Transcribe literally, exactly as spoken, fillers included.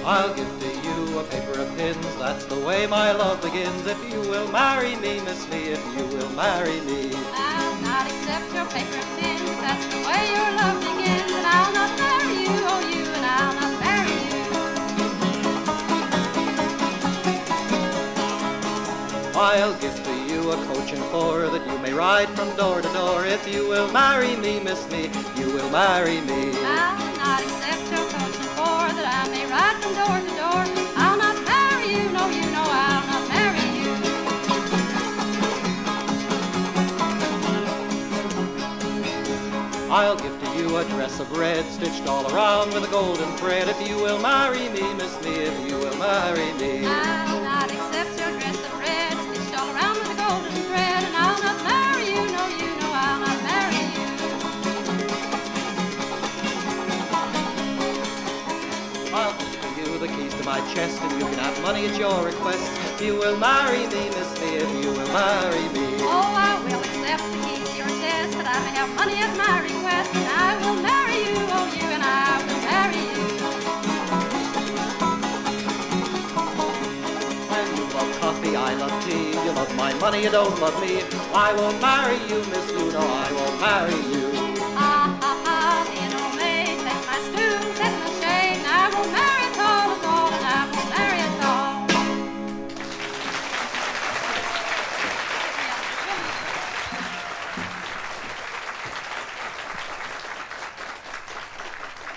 I'll give to you a paper of pins, that's the way my love begins. If you will marry me, Miss Lee, if you will marry me. I'll not accept your paper of pins, that's the way your love begins. And I'll not marry you, oh you, and I'll not marry you. I'll give to you a coach and four that you may ride from door to door. If you will marry me, Miss Lee, you will marry me. I'll not accept your coach and four that I may ride from door to door. I'll not marry you, no you know I'll not marry you. I'll give to you a dress of red stitched all around with a golden thread. If you will marry me, Miss Lee, if you will marry me. I'll not accept your dress of red stitched all around with a golden thread. And I'll not marry you, no you know I'll not marry you. I'll give you the keys to my chest, and you can have money at your request. If you will marry me, Miss Lee, if you will marry me. Oh, I will accept the keys to your chest, that I may have money at my request. And I will marry you, oh you, and I will marry you. And you love coffee, I love tea. You love my money, you don't love me. I won't marry you, Miss Lou, no, I won't marry you.